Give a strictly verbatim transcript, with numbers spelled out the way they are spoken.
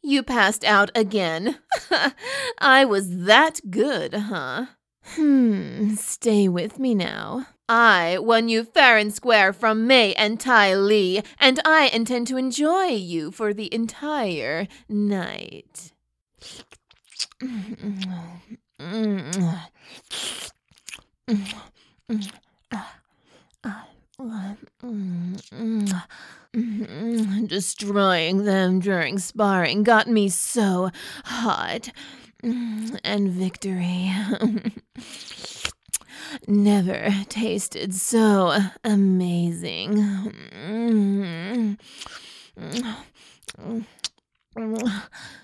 You passed out again. I was that good, huh? Hmm, stay with me now. I won you fair and square from Mei and Tai Li, and I intend to enjoy you for the entire night. Destroying them during sparring got me so hot. And victory never tasted so amazing.